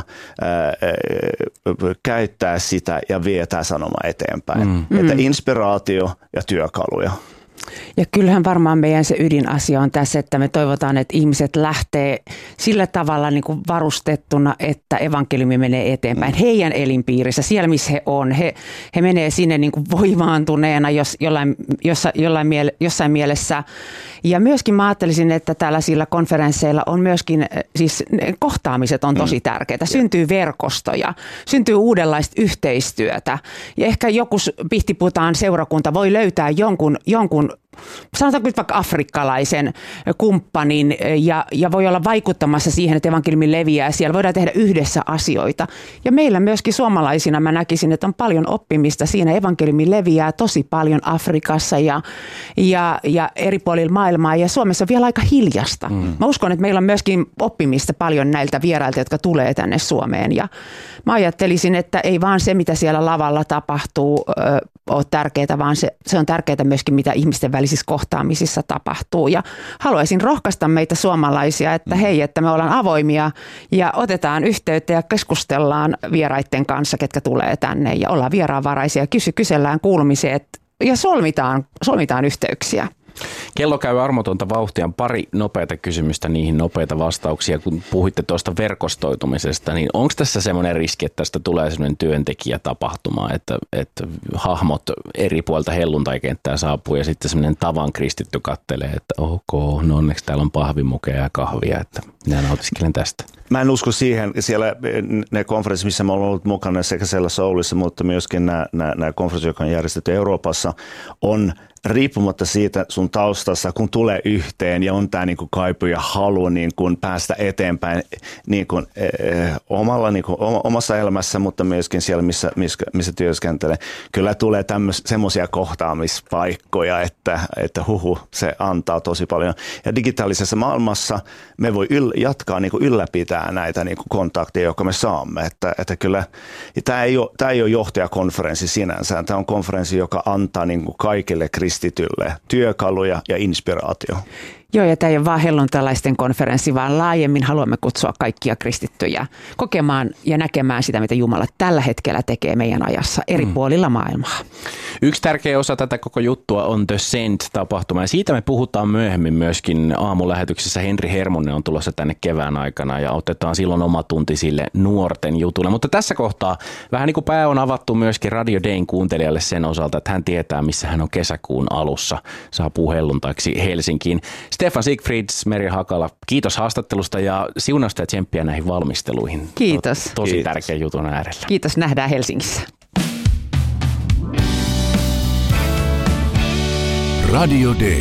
käyttää sitä ja vie tämä sanoma eteenpäin. Että inspiraatio ja työkaluja. Ja kyllähän varmaan meidän se ydinasia on tässä, että me toivotaan, että ihmiset lähtee sillä tavalla niin kuin varustettuna, että evankeliumi menee eteenpäin heidän elinpiirissä, siellä missä he on. He menee sinne niin kuin voimaantuneena jossain mielessä. Ja myöskin mä ajattelisin, että tällaisilla konferensseilla on myöskin, siis kohtaamiset on tosi tärkeitä. Syntyy verkostoja, syntyy uudenlaista yhteistyötä. Ja ehkä joku Pihtiputaan seurakunta voi löytää jonkun sanotaanko nyt vaikka afrikkalaisen kumppanin ja voi olla vaikuttamassa siihen, että evankeliumi leviää. Siellä voidaan tehdä yhdessä asioita. Ja meillä myöskin suomalaisina mä näkisin, että on paljon oppimista siinä. Evankeliumi leviää tosi paljon Afrikassa ja eri puolilla maailmaa ja Suomessa on vielä aika hiljasta. Mä uskon, että meillä on myöskin oppimista paljon näiltä vierailta, jotka tulee tänne Suomeen. Ja mä ajattelisin, että ei vaan se, mitä siellä lavalla tapahtuu, ole tärkeää, vaan se on tärkeää myöskin, mitä ihmisten välisissä kohtaamisissa tapahtuu. Ja haluaisin rohkaista meitä suomalaisia, että hei, että me ollaan avoimia ja otetaan yhteyttä ja keskustellaan vieraiden kanssa, ketkä tulee tänne ja ollaan vieraanvaraisia, kysellään kuulumiseen ja solmitaan yhteyksiä. Kello käy armotonta vauhtia. Pari nopeata kysymystä, niihin nopeita vastauksia. Kun puhuitte tuosta verkostoitumisesta, niin onko tässä semmoinen riski, että tästä tulee semmoinen työntekijätapahtuma, että hahmot eri puolta helluntaikenttää saapuu ja sitten semmoinen tavan kristitty kattelee, että ok, no onneksi täällä on pahvimukeja ja kahvia, että minä nautiskelen tästä. Mä en usko siihen. Siellä ne konferenssit, missä mä olen ollut mukana sekä siellä Soulissa, mutta myöskin nämä konferenssit, jotka on järjestetty Euroopassa, on riippumatta siitä sun taustassa, kun tulee yhteen ja on tämä niin kuin kaipu ja halu niin kuin päästä eteenpäin niin kuin, omassa elämässä, mutta myöskin siellä, missä työskentelee. Kyllä tulee semmoisia kohtaamispaikkoja, että se antaa tosi paljon. Ja digitaalisessa maailmassa me voi jatkaa niin kuin ylläpitää näitä niin kuin kontakteja, jotka me saamme. Että kyllä, tämä ei ole johtajakonferenssi sinänsä. Tämä on konferenssi, joka antaa niin kuin kaikille kristitylle työkaluja ja inspiraatio. Joo, ja tämä ei ole vaan helluntalaisten konferenssi, vaan laajemmin haluamme kutsua kaikkia kristittyjä kokemaan ja näkemään sitä, mitä Jumala tällä hetkellä tekee meidän ajassa eri puolilla maailmaa. Yksi tärkeä osa tätä koko juttua on The Sent-tapahtuma, ja siitä me puhutaan myöhemmin myöskin aamulähetyksessä. Henri Hermonen on tulossa tänne kevään aikana, ja otetaan silloin oma tunti sille nuorten jutulle. Mutta tässä kohtaa vähän niin kuin pää on avattu myöskin Radio Dayn kuuntelijalle sen osalta, että hän tietää, missä hän on kesäkuun alussa. Saapuu helluntaiksi Helsinkiin. Stefan Sigfrids, Merja Hakala, kiitos haastattelusta ja siunausta ja tsemppiä näihin valmisteluihin. Kiitos. Tosi tärkeä jutun äärellä. Kiitos, nähdään Helsingissä. Radio Day.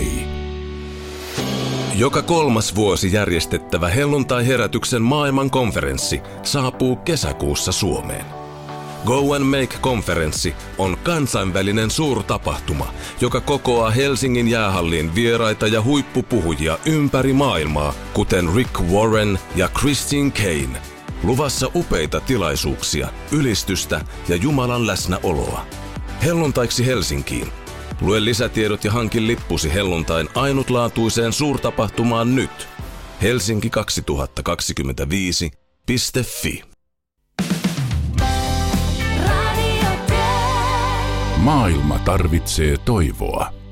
Joka 3. vuosi järjestettävä helluntai-herätyksen maailmankonferenssi saapuu kesäkuussa Suomeen. Go and Make-konferenssi on kansainvälinen suurtapahtuma, joka kokoaa Helsingin jäähalliin vieraita ja huippupuhujia ympäri maailmaa, kuten Rick Warren ja Christine Caine. Luvassa upeita tilaisuuksia, ylistystä ja Jumalan läsnäoloa. Helluntaiksi Helsinkiin. Lue lisätiedot ja hankin lippusi helluntain ainutlaatuiseen suurtapahtumaan nyt. Helsinki2025.fi. Maailma tarvitsee toivoa.